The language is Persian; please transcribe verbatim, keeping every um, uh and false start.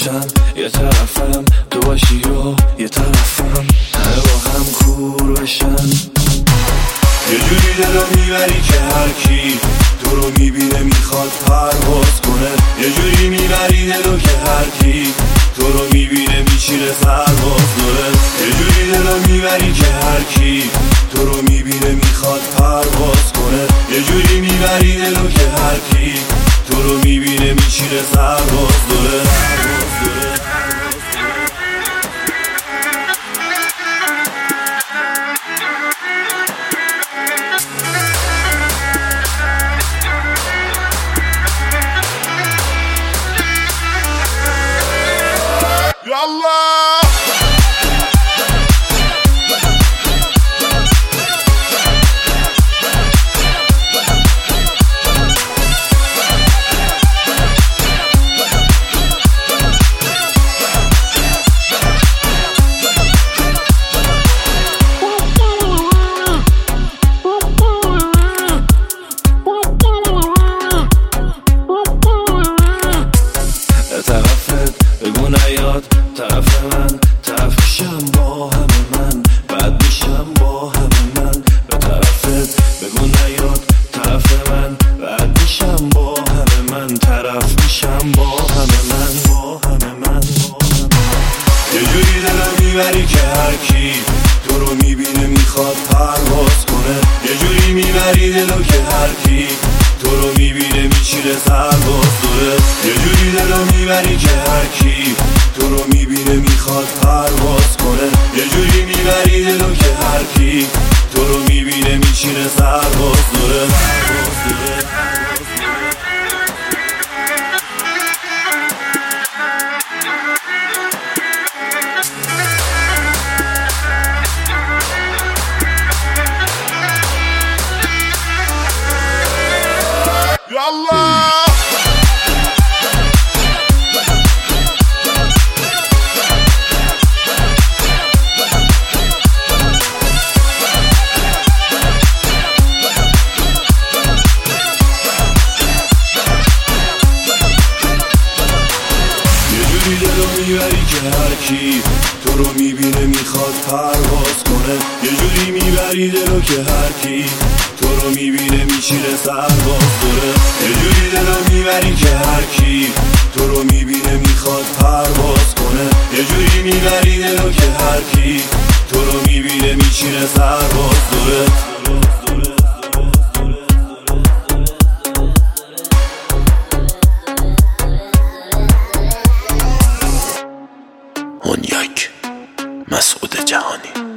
باشم یه طرفم، تو باشی و یه طرفم، همه با هم کور بشن. یه جوری دلو میبری که هر کی تو رو میبینه میخواد پرواز کنه. یه جوری میبری دلو که هر کی تو رو میبینه میچینه سرباز داره. یه جوری دلو میبری که هر کی تو رو میبینه میخواد پرواز کنه. یه جوری میبری دلو که هر کی تو رو میبینه میچینه سرباز داره. يلا طرف من طرف میشم با همه من، بعد میشم با همه من. به طرفت بگو نیاد طرف من، بعد میشم با همه من. طرف میشم با همه من، با همه من. یه جوری دلو میبری که هر کی تو رو میبینه میخواد پرواز کنه. یه جوری میبری دلو که هر کی تو رو میبینه میچینه سرباز داره. یه جوری دلو میبری که هر کی تو رو میبینه میخواد پرواز کنه. یه جوری میبری دلو که هر کی تو رو میبینه میچینه سرباز داره. يلا میبری که هر کی تو رو میبینه میخواد پرواز کنه. یه جوری میبری دلو که هر کی تو رو میبینه میچینه سرباز داره. یه جوری دلو میبری که هر کی تو رو میبینه میخواد پرواز کنه. یه جوری میبری دلو که هر کی تو رو میبینه میچینه سرباز داره. اون یک مسعود جهانی.